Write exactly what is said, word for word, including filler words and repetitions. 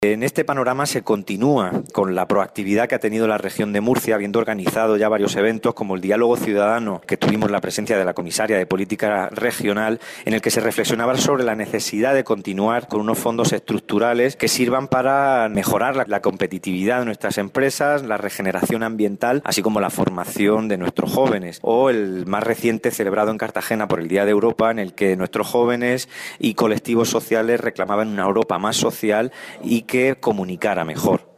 En este panorama se continúa con la proactividad que ha tenido la región de Murcia, habiendo organizado ya varios eventos como el diálogo ciudadano, que tuvimos la presencia de la comisaria de Política Regional, en el que se reflexionaba sobre la necesidad de continuar con unos fondos estructurales que sirvan para mejorar la, la competitividad de nuestras empresas, la regeneración ambiental, así como la formación de nuestros jóvenes. O el más reciente celebrado en Cartagena por el Día de Europa, en el que nuestros jóvenes y colectivos sociales reclamaban una Europa más social y que comunicara mejor.